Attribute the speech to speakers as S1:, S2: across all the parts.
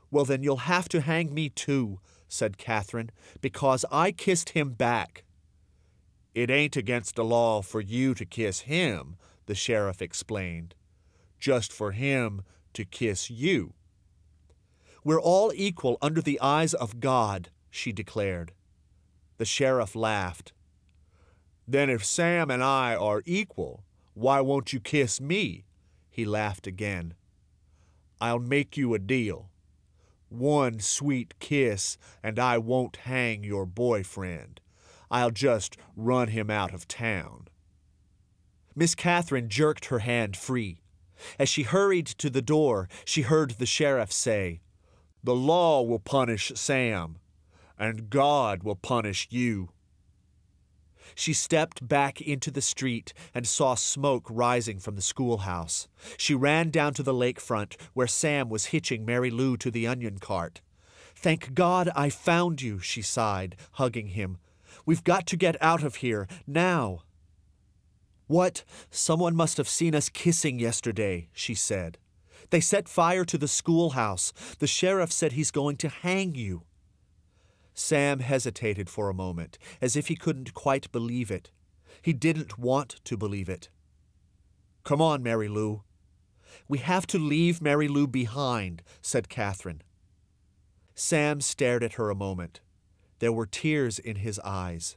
S1: Well, then you'll have to hang me too, said Catherine, because I kissed him back. It ain't against the law for you to kiss him, the sheriff explained. Just for him to kiss you. We're all equal under the eyes of God, she declared. The sheriff laughed. Then if Sam and I are equal, why won't you kiss me? He laughed again. I'll make you a deal. One sweet kiss and I won't hang your boyfriend. I'll just run him out of town. Miss Catherine jerked her hand free. As she hurried to the door, she heard the sheriff say, The law will punish Sam, and God will punish you. She stepped back into the street and saw smoke rising from the schoolhouse. She ran down to the lakefront where Sam was hitching Mary Lou to the onion cart. Thank God I found you, she sighed, hugging him. We've got to get out of here, now. What? Someone must have seen us kissing yesterday, she said. They set fire to the schoolhouse. The sheriff said he's going to hang you. Sam hesitated for a moment, as if he couldn't quite believe it. He didn't want to believe it. Come on, Mary Lou. We have to leave Mary Lou behind, said Catherine. Sam stared at her a moment. There were tears in his eyes.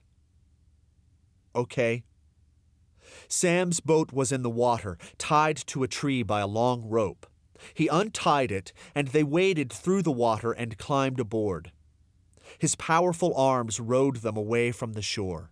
S1: Okay. Sam's boat was in the water, tied to a tree by a long rope. He untied it, and they waded through the water and climbed aboard. His powerful arms rowed them away from the shore.